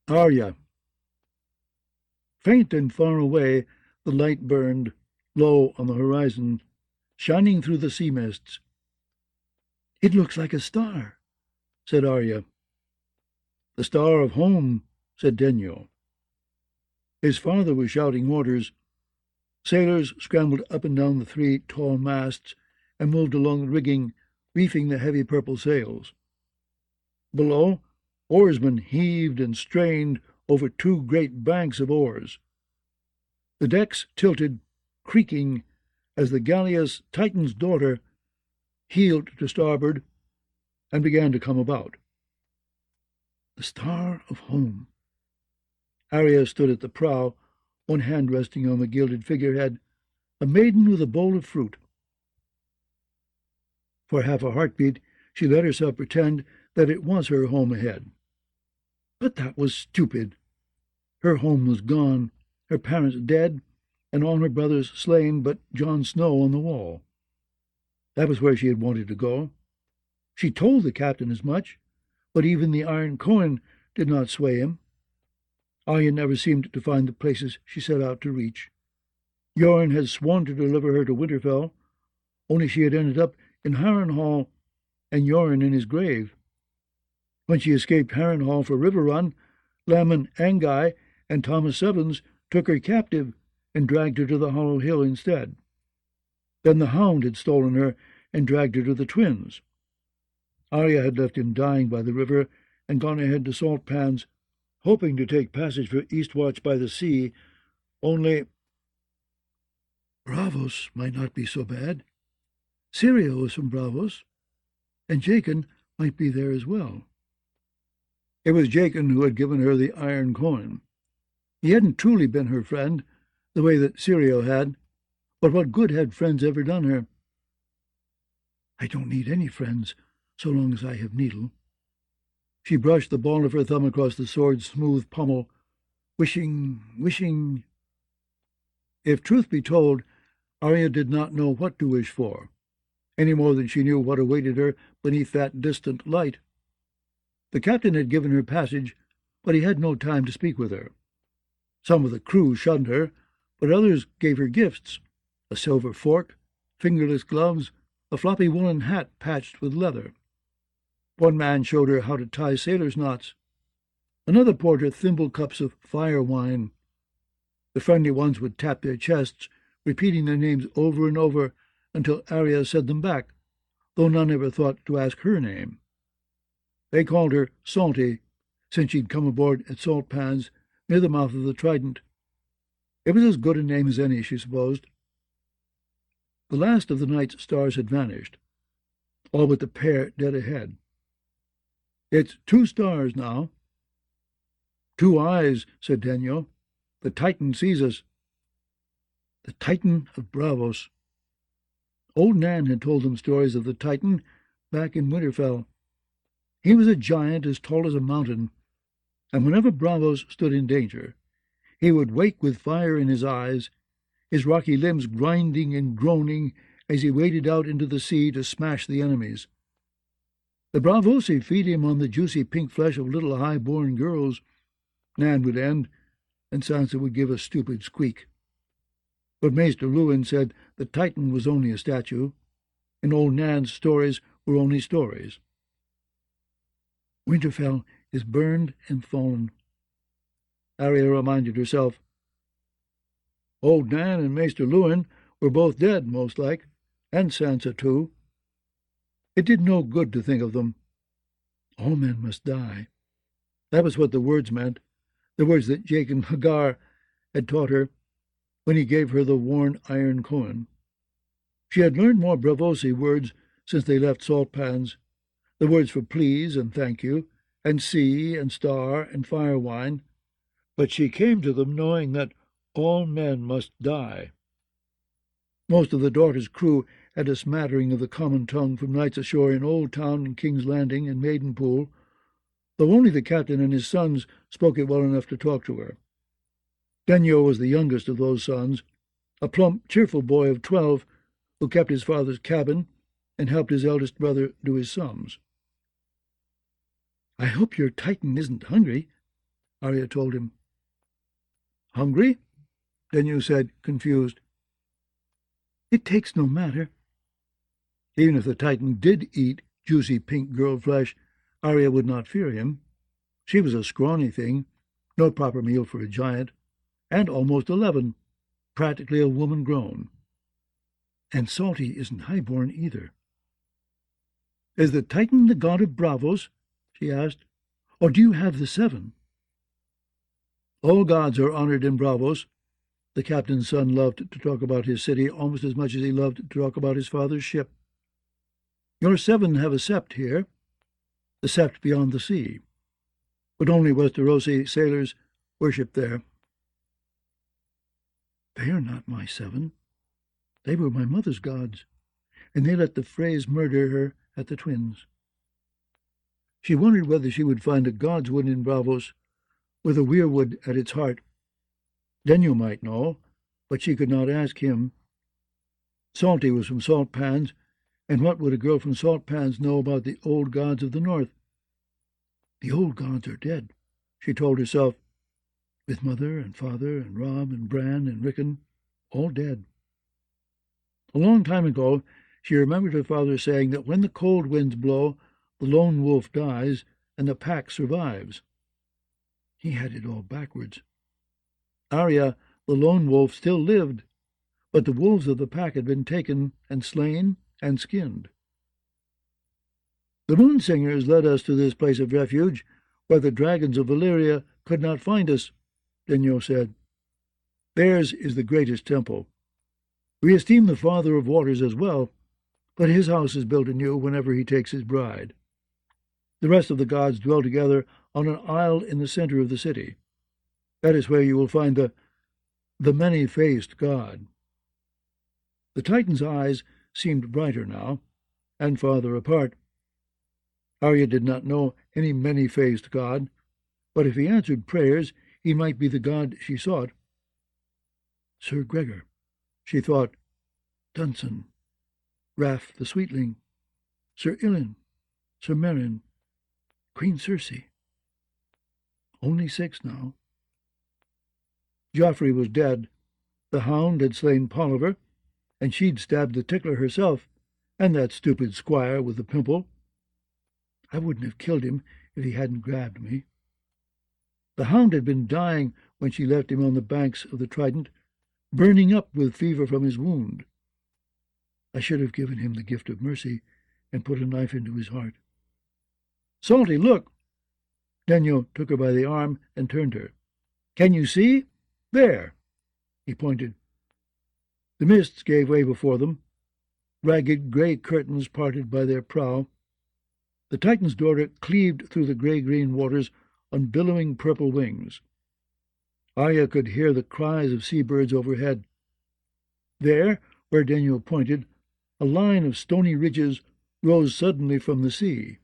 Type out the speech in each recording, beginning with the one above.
Arya. Faint and far away, the light burned, low on the horizon, shining through the sea mists. "It looks like a star," said Arya. "The star of home," said Denyo. His father was shouting orders. Sailors scrambled up and down the three tall masts and moved along the rigging, reefing the heavy purple sails. Below, oarsmen heaved and strained over two great banks of oars. The decks tilted, creaking, as the galleass Titan's daughter heeled to starboard and began to come about. The star of home. Arya stood at the prow, one hand resting on the gilded figurehead, a maiden with a bowl of fruit. For half a heartbeat, she let herself pretend that it was her home ahead. But that was stupid. Her home was gone, her parents dead, and all her brothers slain but Jon Snow on the wall. That was where she had wanted to go. She told the captain as much, but even the Iron Coin did not sway him. Arya never seemed to find the places she set out to reach. Yoren had sworn to deliver her to Winterfell, only she had ended up in Harrenhal, and Yoren in his grave. When she escaped Harrenhal for Riverrun, Laman Anguy and Thomas Evans took her captive and dragged her to the Hollow Hill instead. Then the Hound had stolen her and dragged her to the Twins. Arya had left him dying by the river and gone ahead to Salt Pans, hoping to take passage for Eastwatch by the sea, only Braavos might not be so bad. Syrio was from Braavos, and Jaqen might be there as well. It was Jaqen who had given her the Iron Coin. He hadn't truly been her friend, the way that Syrio had, but what good had friends ever done her? "I don't need any friends, so long as I have Needle." She brushed the ball of her thumb across the sword's smooth pommel, wishing. If truth be told, Arya did not know what to wish for, any more than she knew what awaited her beneath that distant light. The captain had given her passage, but he had no time to speak with her. Some of the crew shunned her, but others gave her gifts: a silver fork, fingerless gloves, a floppy woolen hat patched with leather. One man showed her how to tie sailors' knots. Another poured her thimble cups of fire wine. The friendly ones would tap their chests, repeating their names over and over until Arya said them back, though none ever thought to ask her name. They called her Salty, since she'd come aboard at Salt Pans, near the mouth of the Trident. It was as good a name as any, she supposed. The last of the night's stars had vanished, all but the pair dead ahead. "It's 2 stars now." "2 eyes," said Denyo. "The Titan sees us." The Titan of Braavos. Old Nan had told them stories of the Titan back in Winterfell. He was a giant as tall as a mountain, and whenever Braavos stood in danger, he would wake with fire in his eyes, his rocky limbs grinding and groaning as he waded out into the sea to smash the enemies. The Braavosi feed him on the juicy pink flesh of little high-born girls. Nan would end, and Sansa would give a stupid squeak. But Maester Luwin said the Titan was only a statue, and old Nan's stories were only stories. Winterfell is burned and fallen, Arya reminded herself. Old Nan and Maester Luwin were both dead, most like, and Sansa too. It did no good to think of them. All men must die. That was what the words meant, the words that Jaqen H'ghar had taught her when he gave her the worn Iron Coin. She had learned more Braavosi words since they left Salt Pans, the words for please and thank you, and sea and star and fire wine, but she came to them knowing that all men must die. Most of the daughter's crew had a smattering of the common tongue from nights ashore in Old Town and King's Landing and Maidenpool, though only the captain and his sons spoke it well enough to talk to her. Denyo was the youngest of those sons, a plump, cheerful boy of 12 who kept his father's cabin and helped his eldest brother do his sums. "I hope your Titan isn't hungry," Arya told him. Hungry? Denyo said, confused. It takes no matter. Even if the Titan did eat juicy pink girl flesh, Arya would not fear him. She was a scrawny thing, no proper meal for a giant, and almost 11, practically a woman grown. And Salty isn't highborn either. Is the Titan the god of Braavos? She asked. Or do you have the 7? All gods are honored in Braavos. The captain's son loved to talk about his city almost as much as he loved to talk about his father's ship. Your 7 have a sept here, the sept beyond the sea, but only Westerosi sailors worship there. They are not my 7. They were my mother's gods, and they let the Freys murder her at the Twins. She wondered whether she would find a godswood in Braavos with a weirwood at its heart. Denyo might know, but she could not ask him. Salty was from Salt Pans, and what would a girl from Salt Pans know about the old gods of the north? The old gods are dead, she told herself, with mother and father and Robb and Bran and Rickon, all dead. A long time ago, she remembered her father saying that when the cold winds blow, the lone wolf dies and the pack survives. He had it all backwards. Arya, the lone wolf, still lived, but the wolves of the pack had been taken and slain and skinned. The Moonsingers led us to this place of refuge, where the dragons of Valyria could not find us, Denyo said. Theirs is the greatest temple. We esteem the Father of Waters as well, but his house is built anew whenever he takes his bride. The rest of the gods dwell together on an isle in the center of the city. That is where you will find the many-faced god. The Titan's eyes seemed brighter now, and farther apart. Arya did not know any many-faced god, but if he answered prayers, he might be the god she sought. Sir Gregor, she thought, Dunsen, Raff the Sweetling, Sir Ilyn, Sir Meryn, Queen Cersei. Only 6 now. Joffrey was dead. The Hound had slain Polliver, and she'd stabbed the Tickler herself, and that stupid squire with the pimple. I wouldn't have killed him if he hadn't grabbed me. The Hound had been dying when she left him on the banks of the Trident, burning up with fever from his wound. I should have given him the gift of mercy and put a knife into his heart. Salty, look! Denyo took her by the arm and turned her. Can you see? There! He pointed. The mists gave way before them. Ragged grey curtains parted by their prow. The Titan's daughter cleaved through the grey-green waters on billowing purple wings. Arya could hear the cries of seabirds overhead. There, where Denyo pointed, a line of stony ridges rose suddenly from the sea.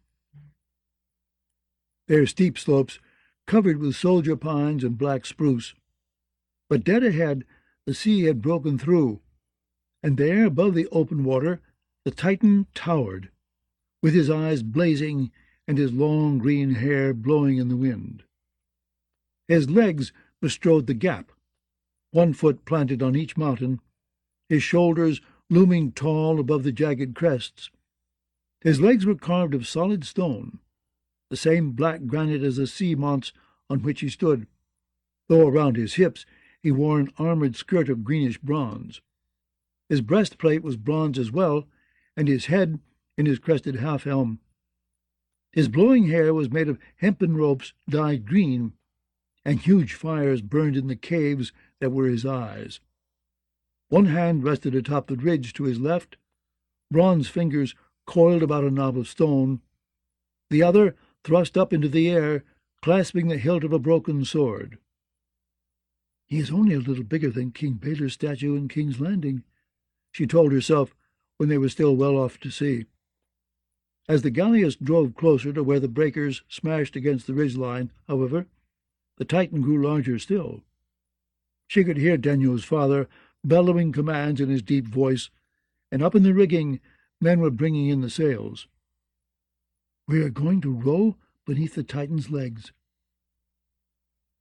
Their steep slopes covered with soldier pines and black spruce. But dead ahead, the sea had broken through, and there, above the open water, the Titan towered, with his eyes blazing and his long green hair blowing in the wind. His legs bestrode the gap, 1 foot planted on each mountain, his shoulders looming tall above the jagged crests. His legs were carved of solid stone, the same black granite as the sea mounts on which he stood, though around his hips he wore an armored skirt of greenish bronze. His breastplate was bronze as well, and his head in his crested half-helm. His blowing hair was made of hempen ropes dyed green, and huge fires burned in the caves that were his eyes. One hand rested atop the ridge to his left, bronze fingers coiled about a knob of stone, the other thrust up into the air, clasping the hilt of a broken sword. He is only a little bigger than King Baelor's statue in King's Landing, she told herself when they were still well off to sea. As the galleass drove closer to where the breakers smashed against the ridgeline, however, the Titan grew larger still. She could hear Denyo's father bellowing commands in his deep voice, and up in the rigging men were bringing in the sails. We are going to row beneath the Titan's legs.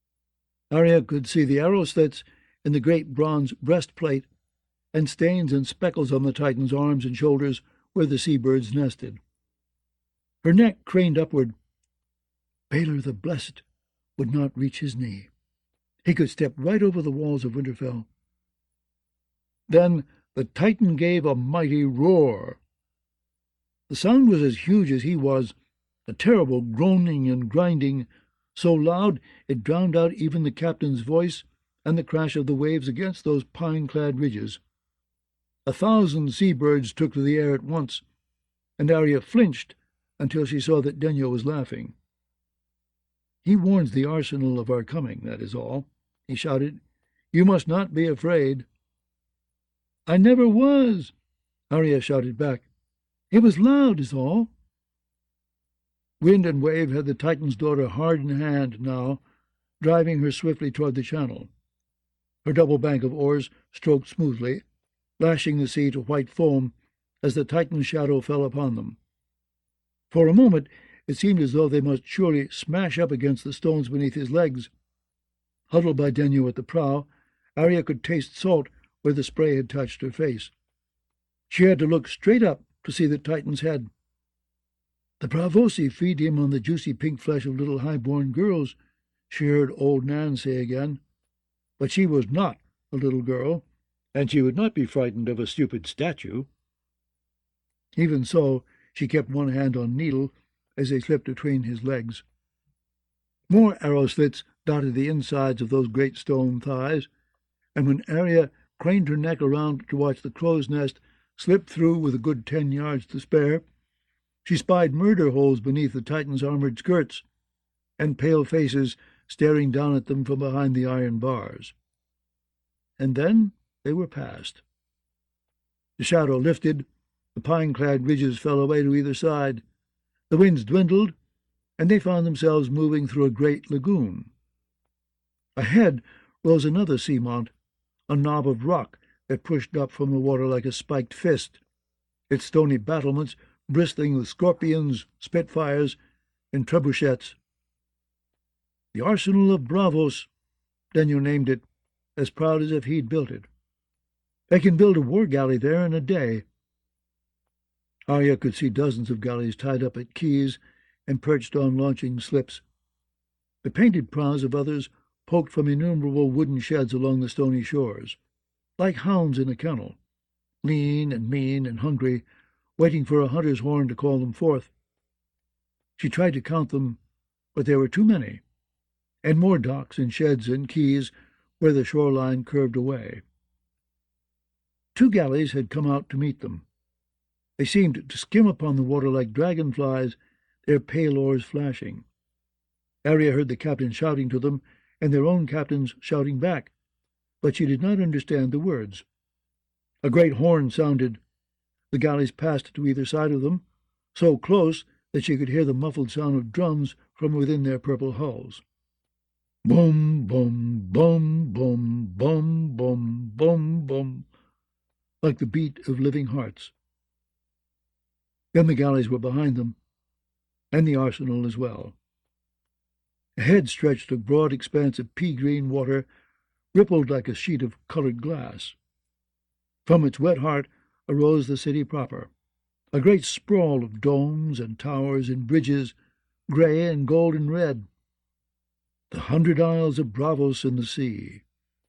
Arya could see the arrow slits in the great bronze breastplate and stains and speckles on the Titan's arms and shoulders where the seabirds nested. Her neck craned upward. Balor the Blessed would not reach his knee. He could step right over the walls of Winterfell. Then the Titan gave a mighty roar. The sound was as huge as he was, a terrible groaning and grinding, so loud it drowned out even the captain's voice and the crash of the waves against those pine-clad ridges. 1,000 seabirds took to the air at once, and Arya flinched until she saw that Denyo was laughing. "He warns the arsenal of our coming, that is all," he shouted. "You must not be afraid." "I never was," Arya shouted back. "It was loud, is all." Wind and wave had the Titan's daughter hard in hand now, driving her swiftly toward the channel. Her double bank of oars stroked smoothly, lashing the sea to white foam as the Titan's shadow fell upon them. For a moment it seemed as though they must surely smash up against the stones beneath his legs. Huddled by Denyo at the prow, Arya could taste salt where the spray had touched her face. She had to look straight up to see the Titan's head. "The Braavosi feed him on the juicy pink flesh of little high-born girls," she heard old Nan say again. But she was not a little girl, and she would not be frightened of a stupid statue. Even so, she kept one hand on Needle as they slipped between his legs. More arrow slits dotted the insides of those great stone thighs, and when Arya craned her neck around to watch the crow's nest slip through with a good 10 yards to spare, she spied murder holes beneath the Titan's armored skirts, and pale faces staring down at them from behind the iron bars. And then they were past. The shadow lifted, the pine-clad ridges fell away to either side, the winds dwindled, and they found themselves moving through a great lagoon. Ahead rose another seamount, a knob of rock that pushed up from the water like a spiked fist, its stony battlements bristling with scorpions, spitfires, and trebuchets. "The Arsenal of Braavos," Denyo named it, as proud as if he'd built it. "They can build a war galley there in a day." Arya could see dozens of galleys tied up at quays and perched on launching slips. The painted prows of others poked from innumerable wooden sheds along the stony shores, like hounds in a kennel, lean and mean and hungry, waiting for a hunter's horn to call them forth. She tried to count them, but there were too many, and more docks and sheds and quays where the shoreline curved away. 2 galleys had come out to meet them. They seemed to skim upon the water like dragonflies, their pale oars flashing. Arya heard the captain shouting to them, and their own captains shouting back, but she did not understand the words. A great horn sounded. The galleys passed to either side of them, so close that she could hear the muffled sound of drums from within their purple hulls. Boom, boom, boom, boom, boom, boom, boom, boom, like the beat of living hearts. Then the galleys were behind them, and the arsenal as well. Ahead stretched a broad expanse of pea-green water, rippled like a sheet of colored glass. From its wet heart arose the city proper, a great sprawl of domes and towers and bridges, grey and gold and red. The 100 Isles of Braavos in the sea.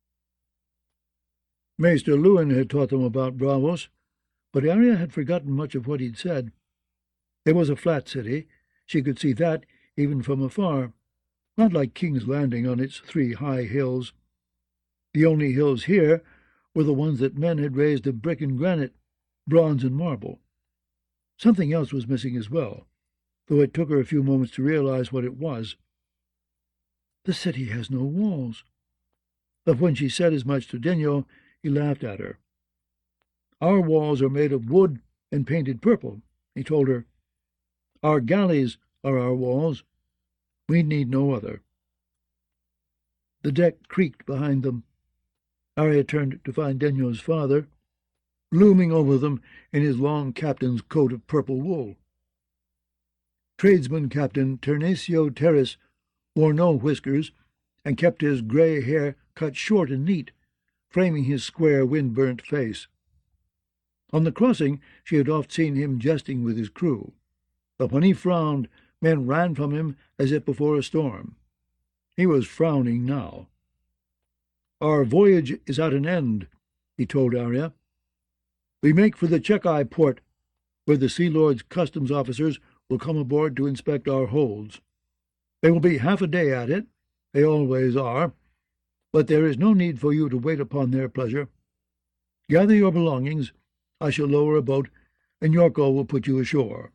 Maester Luwin had taught them about Braavos, but Arya had forgotten much of what he'd said. There was a flat city. She could see that even from afar, not like King's Landing on its 3 high hills. The only hills here were the ones that men had raised of brick and granite, bronze and marble. Something else was missing as well, though it took her a few moments to realize what it was. The city has no walls. But when she said as much to Denyo, he laughed at her. Our walls are made of wood and painted purple, he told her. Our galleys are our walls. We need no other. The deck creaked behind them. Arya turned to find Denyo's father, looming over them in his long captain's coat of purple wool. Tradesman Captain Ternasio Terrace wore no whiskers and kept his grey hair cut short and neat, framing his square, wind-burnt face. On the crossing she had oft seen him jesting with his crew, but when he frowned, men ran from him as if before a storm. He was frowning now. "Our voyage is at an end," he told Arya. "We make for the Chekai port, where the Sea Lord's customs officers will come aboard to inspect our holds. They will be half a day at it, they always are, but there is no need for you to wait upon their pleasure. Gather your belongings, I shall lower a boat, and Yorko will put you ashore."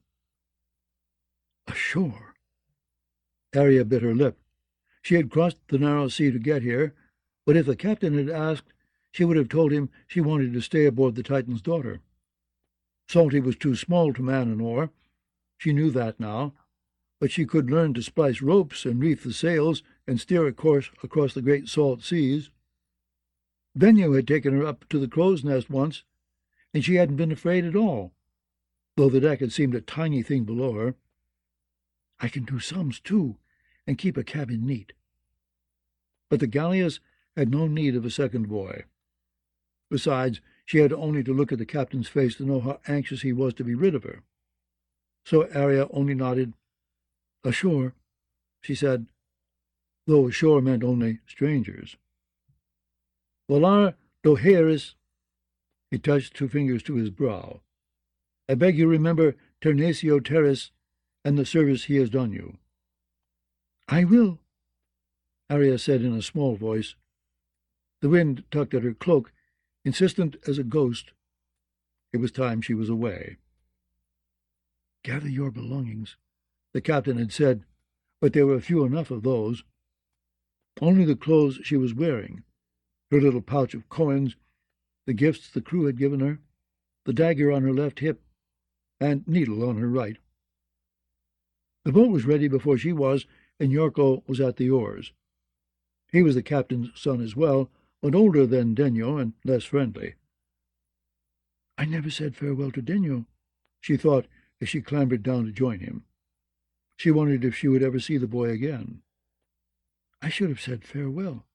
Ashore? Arya bit her lip. She had crossed the narrow sea to get here, but if the captain had asked, she would have told him she wanted to stay aboard the Titan's daughter. Salty was too small to man an oar. She knew that now, but she could learn to splice ropes and reef the sails and steer a course across the great salt seas. Benyo had taken her up to the crow's nest once, and she hadn't been afraid at all, though the deck had seemed a tiny thing below her. I can do sums, too, and keep a cabin neat. But the galleass had no need of a second boy. Besides, she had only to look at the captain's face to know how anxious he was to be rid of her. So Arya only nodded. "Ashore," she said, though ashore meant only strangers. "Volar doheris," he touched 2 fingers to his brow. "I beg you remember Ternatio Terris and the service he has done you." "I will," Arya said in a small voice. The wind tugged at her cloak, insistent as a ghost. It was time she was away. "Gather your belongings," the captain had said, but there were few enough of those. Only the clothes she was wearing, her little pouch of coins, the gifts the crew had given her, the dagger on her left hip, and needle on her right. The boat was ready before she was, and Yorko was at the oars. He was the captain's son as well, but older than Denyo and less friendly. "I never said farewell to Denyo," she thought as she clambered down to join him. She wondered if she would ever see the boy again. "I should have said farewell."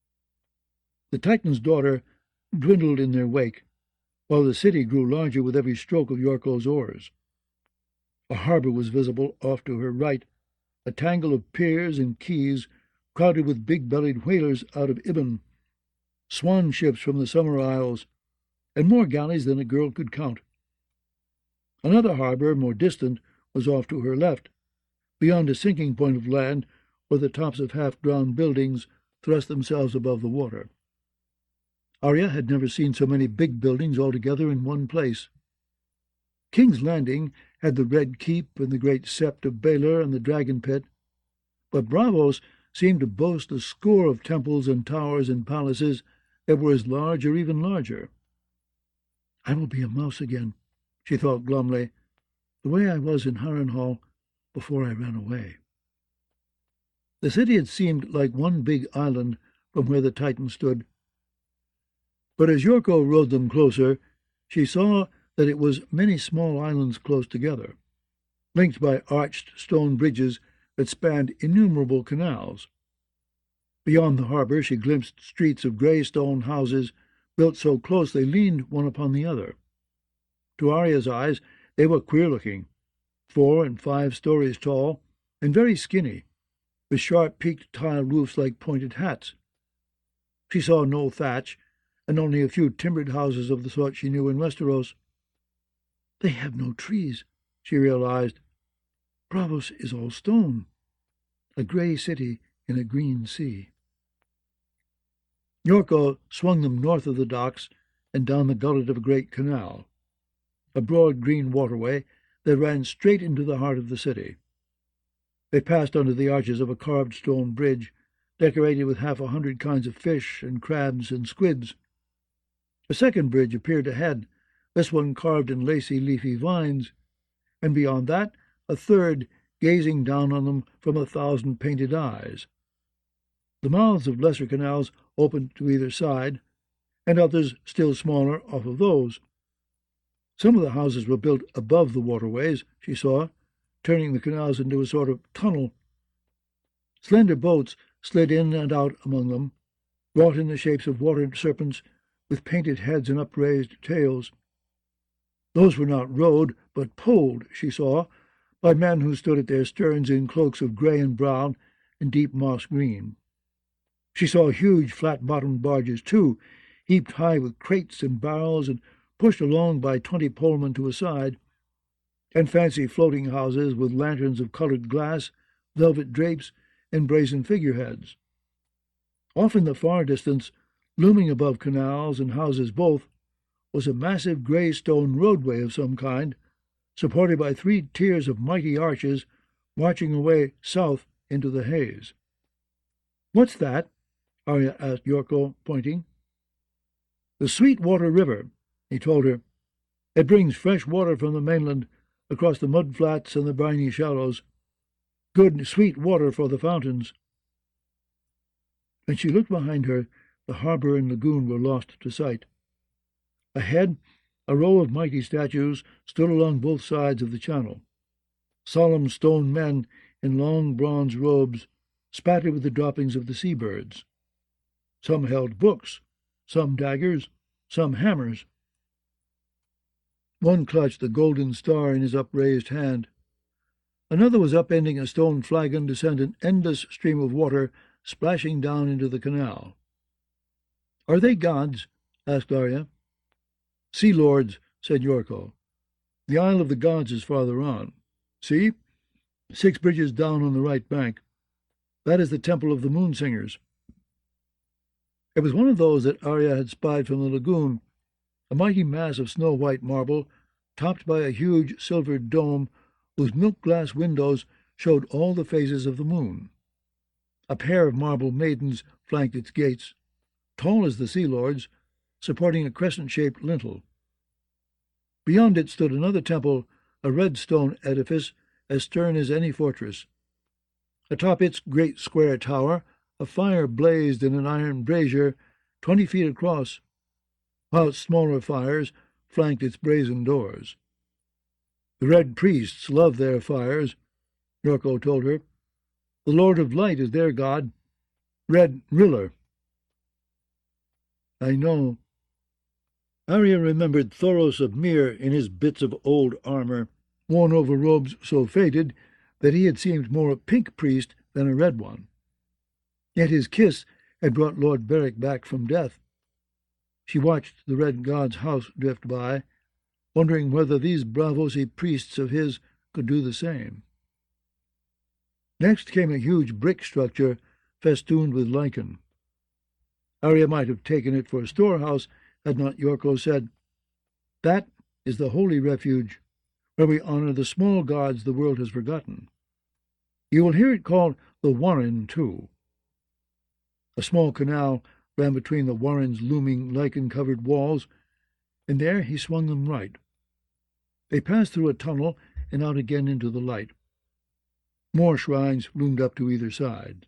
The Titan's daughter dwindled in their wake, while the city grew larger with every stroke of Yorko's oars. A harbor was visible off to her right, a tangle of piers and quays crowded with big-bellied whalers out of Ibn, swan ships from the Summer Isles, and more galleys than a girl could count. Another harbor, more distant, was off to her left, beyond a sinking point of land where the tops of half-drowned buildings thrust themselves above the water. Arya had never seen so many big buildings all together in one place. King's Landing had the Red Keep and the great Sept of Baelor and the Dragon Pit, but Braavos seemed to boast a score of temples and towers and palaces that were as large or even larger. "I will be a mouse again," she thought glumly, "the way I was in Harrenhal before I ran away." The city had seemed like one big island from where the Titan stood, but as Yorko rowed them closer, she saw that it was many small islands close together, linked by arched stone bridges that spanned innumerable canals. Beyond the harbor she glimpsed streets of grey stone houses built so close they leaned one upon the other. To Arya's eyes they were queer-looking, 4 and 5 stories tall, and very skinny, with sharp peaked tile roofs like pointed hats. She saw no thatch, and only a few timbered houses of the sort she knew in Westeros. "They have no trees," she realized. "Braavos is all stone, a grey city in a green sea." Yorko swung them north of the docks and down the gullet of a great canal, a broad green waterway that ran straight into the heart of the city. They passed under the arches of a carved stone bridge, decorated with 100 kinds of fish and crabs and squids. A second bridge appeared ahead, this one carved in lacy leafy vines, and beyond that a third gazing down on them from 1,000 painted eyes. The mouths of lesser canals opened to either side, and others still smaller off of those. Some of the houses were built above the waterways, she saw, turning the canals into a sort of tunnel. Slender boats slid in and out among them, wrought in the shapes of water serpents with painted heads and upraised tails. Those were not rowed, but poled, she saw, by men who stood at their sterns in cloaks of grey and brown and deep moss green. She saw huge flat-bottomed barges, too, heaped high with crates and barrels and pushed along by 20 polemen to a side, and fancy floating houses with lanterns of coloured glass, velvet drapes, and brazen figureheads. Off in the far distance, looming above canals and houses both, was a massive grey stone roadway of some kind, supported by 3 tiers of mighty arches marching away south into the haze. "What's that?" Arya asked Yorko, pointing. "The Sweetwater River," he told her. "It brings fresh water from the mainland across the mud flats and the briny shallows. Good sweet water for the fountains." When she looked behind her, the harbour and lagoon were lost to sight. Ahead, a row of mighty statues stood along both sides of the channel. Solemn stone men in long bronze robes, spattered with the droppings of the sea-birds. Some held books, some daggers, some hammers. One clutched the golden star in his upraised hand. Another was upending a stone flagon to send an endless stream of water splashing down into the canal. "Are they gods?" asked Arya. "Sea lords," said Yorko. "The Isle of the Gods is farther on. See? 6 bridges down on the right bank. That is the Temple of the Moonsingers." It was one of those that Arya had spied from the lagoon, a mighty mass of snow-white marble, topped by a huge silvered dome whose milk-glass windows showed all the phases of the moon. A pair of marble maidens flanked its gates, tall as the sea lords, supporting a crescent-shaped lintel. Beyond it stood another temple, a red stone edifice as stern as any fortress. Atop its great square tower, a fire blazed in an iron brazier 20 feet across, while smaller fires flanked its brazen doors. "The red priests love their fires," Yorko told her. "The Lord of Light is their god, Red Riller." "I know." Arya remembered Thoros of Myr in his bits of old armor, worn over robes so faded that he had seemed more a pink priest than a red one. Yet his kiss had brought Lord Beric back from death. She watched the red god's house drift by, wondering whether these Braavosi priests of his could do the same. Next came a huge brick structure festooned with lichen. Arya might have taken it for a storehouse had not Yorko said, "That is the holy refuge, where we honor the small gods the world has forgotten. You will hear it called the Warren, too." A small canal ran between the warren's looming lichen-covered walls, and there he swung them right. They passed through a tunnel and out again into the light. More shrines loomed up to either side.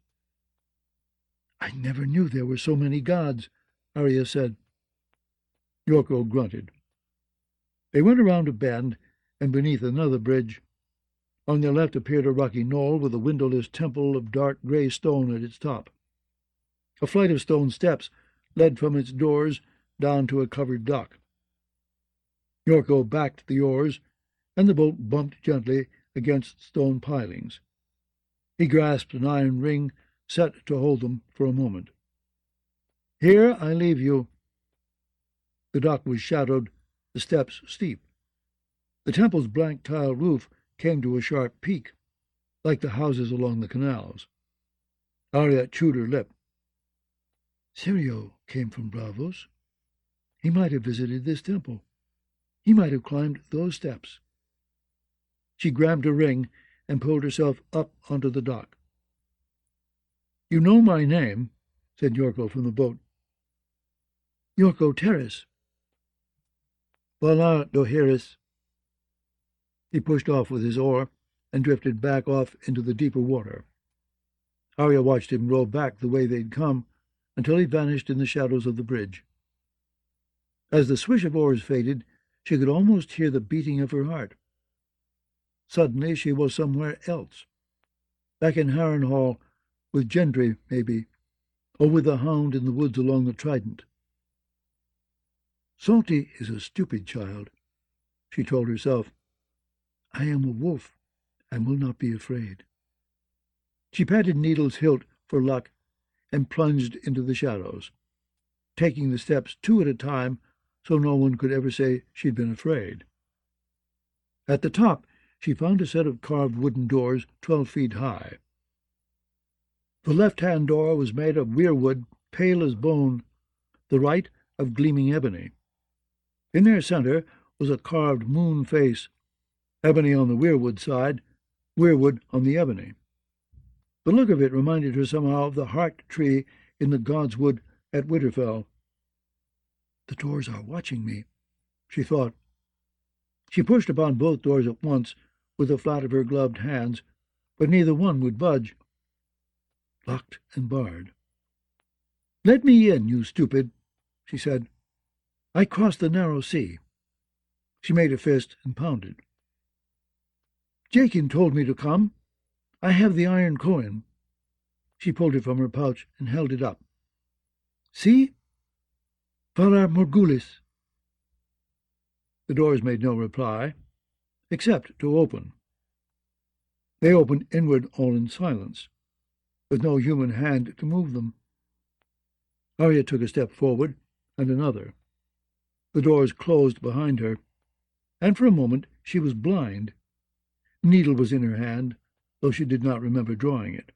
"I never knew there were so many gods," Arya said. Yorko grunted. They went around a bend and beneath another bridge. On their left appeared a rocky knoll with a windowless temple of dark grey stone at its top. A flight of stone steps led from its doors down to a covered dock. Yorko backed the oars, and the boat bumped gently against stone pilings. He grasped an iron ring set to hold them for a moment. "Here I leave you." The dock was shadowed, the steps steep. The temple's blank tile roof came to a sharp peak, like the houses along the canals. Arya chewed her lip. Sirio came from Braavos. He might have visited this temple. He might have climbed those steps. She grabbed a ring and pulled herself up onto the dock. "You know my name," said Yorko from the boat. "Yorko Terrace." "Valar Dohaeris." He pushed off with his oar and drifted back off into the deeper water. Arya watched him row back the way they'd come until he vanished in the shadows of the bridge. As the swish of oars faded, she could almost hear the beating of her heart. Suddenly she was somewhere else, back in Harrenhal, with Gendry, maybe, or with the hound in the woods along the Trident. Salty is a stupid child, she told herself. I am a wolf, and will not be afraid. She patted Needle's hilt for luck and plunged into the shadows, taking the steps 2 at a time so no one could ever say she'd been afraid. At the top, she found a set of carved wooden doors 12 feet high. The left-hand door was made of weirwood, pale as bone, the right of gleaming ebony. In their center was a carved moon face, ebony on the weirwood side, weirwood on the ebony. The look of it reminded her somehow of the heart tree in the Godswood at Winterfell. The doors are watching me, she thought. She pushed upon both doors at once with the flat of her gloved hands, but neither one would budge. Locked and barred. Let me in, you stupid, she said. I crossed the narrow sea. She made a fist and pounded. Jaqen told me to come. I have the iron coin. She pulled it from her pouch and held it up. See? Valar Morghulis. The doors made no reply, except to open. They opened inward all in silence, with no human hand to move them. Arya took a step forward, and another. The doors closed behind her, and for a moment she was blind. Needle was in her hand, though she did not remember drawing it.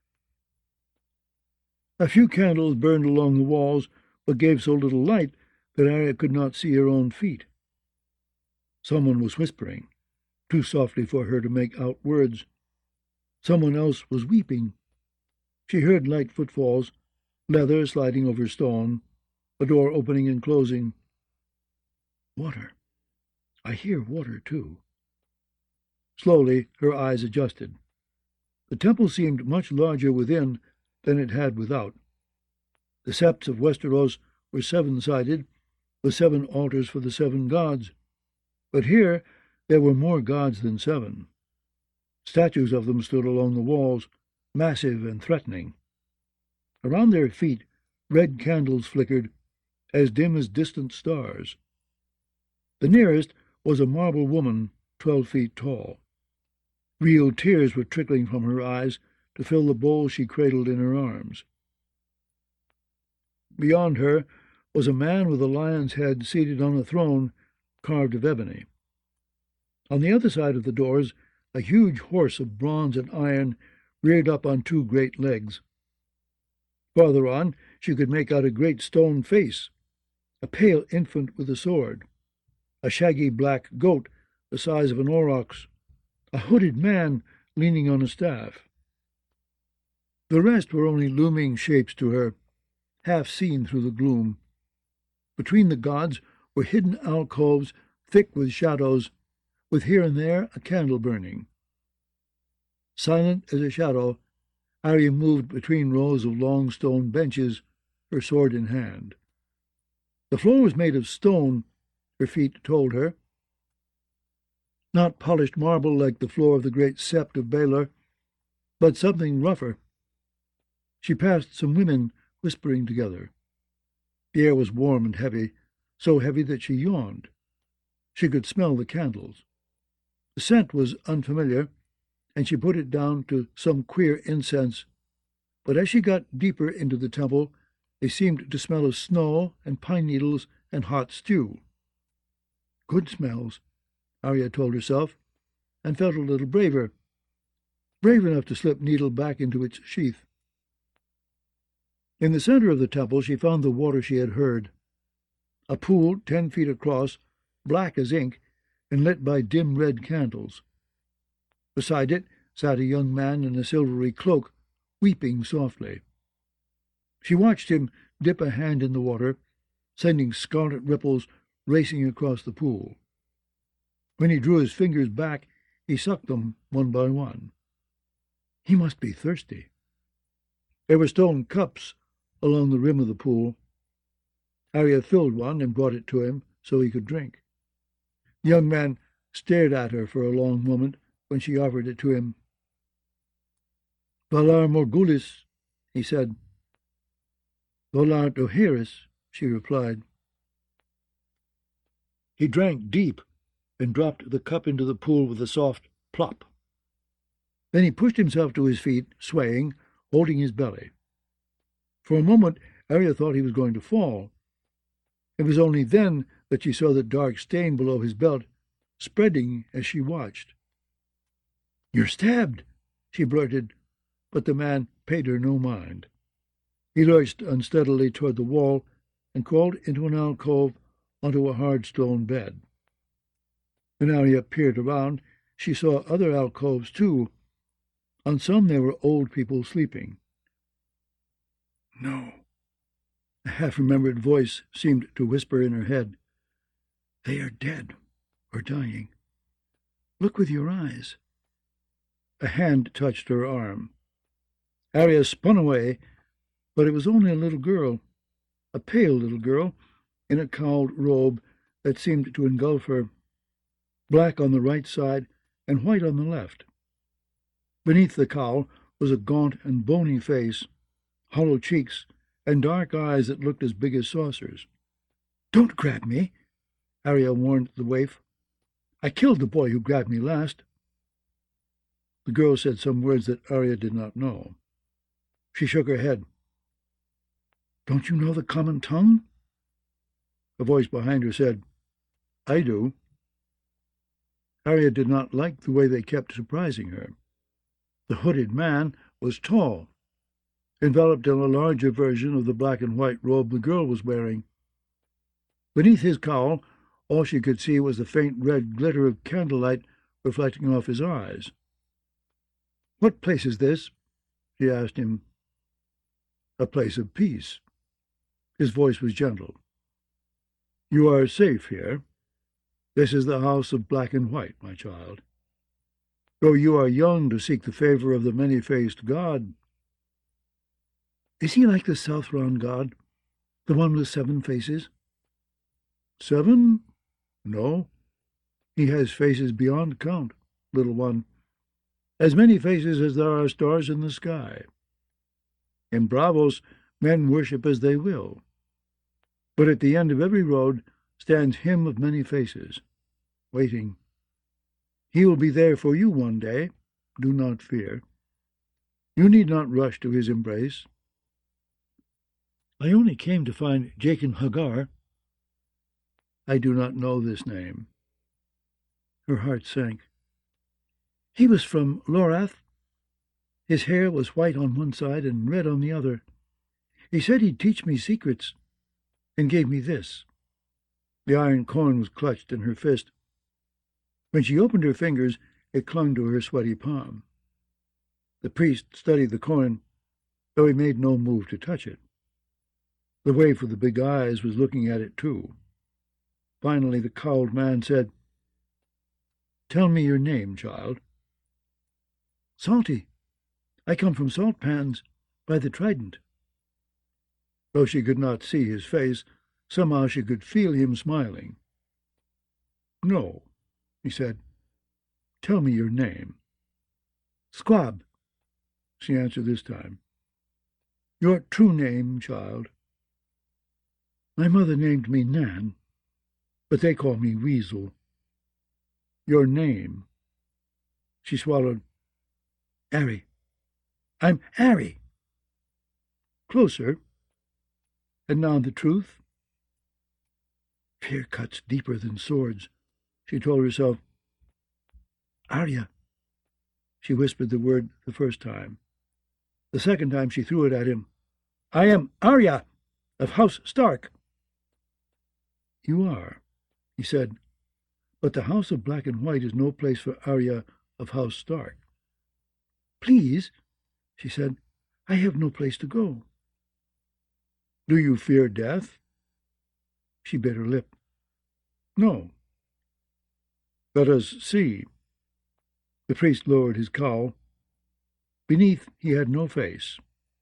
A few candles burned along the walls, but gave so little light that Arya could not see her own feet. Someone was whispering, too softly for her to make out words. Someone else was weeping. She heard light footfalls, leather sliding over stone, a door opening and closing. Water. I hear water, too. Slowly her eyes adjusted. The temple seemed much larger within than it had without. The septs of Westeros were 7-sided, with 7 altars for the 7 gods. But here there were more gods than 7. Statues of them stood along the walls, massive and threatening. Around their feet red candles flickered, as dim as distant stars. The nearest was a marble woman 12 feet tall. Real tears were trickling from her eyes to fill the bowl she cradled in her arms. Beyond her was a man with a lion's head seated on a throne carved of ebony. On the other side of the doors, a huge horse of bronze and iron reared up on 2 great legs. Farther on, she could make out a great stone face, a pale infant with a sword, a shaggy black goat the size of an aurochs, a hooded man leaning on a staff. The rest were only looming shapes to her, half seen through the gloom. Between the gods were hidden alcoves thick with shadows, with here and there a candle burning. Silent as a shadow, Arya moved between rows of long stone benches, her sword in hand. The floor was made of stone, her feet told her. Not polished marble like the floor of the great sept of Baelor, but something rougher. She passed some women whispering together. The air was warm and heavy, so heavy that she yawned. She could smell the candles. The scent was unfamiliar, and she put it down to some queer incense, but as she got deeper into the temple, they seemed to smell of snow and pine needles and hot stew. Good smells, Arya told herself, and felt a little braver, brave enough to slip Needle back into its sheath. In the center of the temple she found the water she had heard, a pool 10 feet across, black as ink, and lit by dim red candles. Beside it sat a young man in a silvery cloak, weeping softly. She watched him dip a hand in the water, sending scarlet ripples racing across the pool. When he drew his fingers back, he sucked them one by one. He must be thirsty. There were stone cups along the rim of the pool. Arya filled one and brought it to him so he could drink. The young man stared at her for a long moment when she offered it to him. Valar Morghulis, he said. Volart O'Harris, she replied. He drank deep and dropped the cup into the pool with a soft plop. Then he pushed himself to his feet, swaying, holding his belly. For a moment, Arya thought he was going to fall. It was only then that she saw the dark stain below his belt, spreading as she watched. "You're stabbed," she blurted, but the man paid her no mind. He lurched unsteadily toward the wall and crawled into an alcove onto a hard stone bed. When Arya peered around, she saw other alcoves too. On some there were old people sleeping. "No," a half-remembered voice seemed to whisper in her head. "They are dead or dying. Look with your eyes." A hand touched her arm. Arya spun away, but it was only a little girl, a pale little girl, in a cowled robe that seemed to engulf her, black on the right side and white on the left. Beneath the cowl was a gaunt and bony face, hollow cheeks, and dark eyes that looked as big as saucers. "Don't grab me," Arya warned the waif. "I killed the boy who grabbed me last." The girl said some words that Arya did not know. She shook her head. "Don't you know the common tongue?" A voice behind her said, "I do." Arya did not like the way they kept surprising her. The hooded man was tall, enveloped in a larger version of the black and white robe the girl was wearing. Beneath his cowl, all she could see was the faint red glitter of candlelight reflecting off his eyes. "What place is this?" she asked him. "A place of peace." His voice was gentle. "You are safe here. This is the house of black and white, my child. Though you are young to seek the favor of the many-faced god." "Is he like the Southron god, the one with 7 faces?" "7? No. He has faces beyond count, little one. As many faces as there are stars in the sky. In Braavos, men worship as they will. But at the end of every road stands him of many faces, waiting. He will be there for you one day, do not fear. You need not rush to his embrace." "I only came to find Jaqen H'ghar." "I do not know this name." Her heart sank. "He was from Lorath. His hair was white on one side and red on the other. He said he'd teach me secrets, and gave me this." The iron coin was clutched in her fist. When she opened her fingers, it clung to her sweaty palm. The priest studied the coin, though he made no move to touch it. The waif with the big eyes was looking at it too. Finally, the cowled man said, "Tell me your name, child." "Salty. I come from Salt Pans, by the Trident." Though she could not see his face, somehow she could feel him smiling. "No," he said. "Tell me your name." "Squab," she answered this time. "Your true name, child." "My mother named me Nan, but they call me Weasel." "Your name." She swallowed. "Arry. I'm Arry." "Closer. And now the truth." "Fear cuts deeper than swords," she told herself. "Arya." She whispered the word the first time. The second time she threw it at him. "I am Arya, of House Stark." "You are," he said, "but the House of Black and White is no place for Arya of House Stark." "Please," she said, "I have no place to go." "Do you fear death?" She bit her lip. "No." "Let us see." The priest lowered his cowl. Beneath he had no face,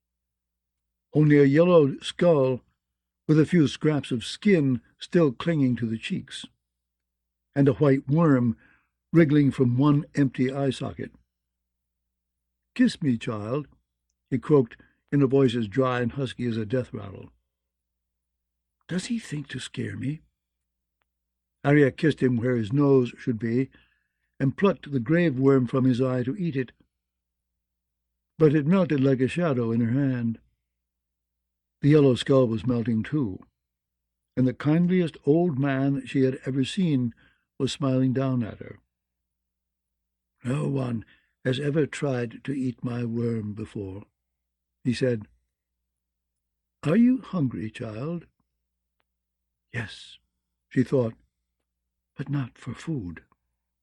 only a yellowed skull with a few scraps of skin still clinging to the cheeks, and a white worm wriggling from one empty eye socket. "Kiss me, child," he croaked in a voice as dry and husky as a death rattle. "Does he think to scare me?" Arya kissed him where his nose should be, and plucked the grave worm from his eye to eat it. But it melted like a shadow in her hand. The yellow skull was melting too, and the kindliest old man she had ever seen was smiling down at her. "No one has ever tried to eat my worm before," he said. "Are you hungry, child?" Yes, she thought, but not for food.